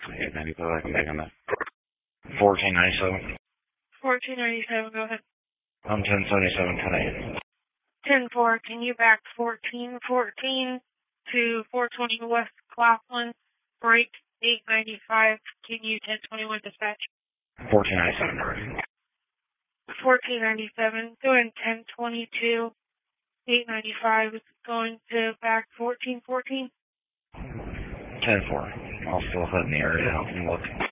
895, I can make on that. 1497. 1497, go ahead. I'm 1077 tonight. 10-4, can you back 1414 to 420 West Claflin, break 895, can you 1021 dispatch? 1497. 1497, doing 1022, 895 is going to back 1414. 10-4. I'll still hit in the area. I'm looking.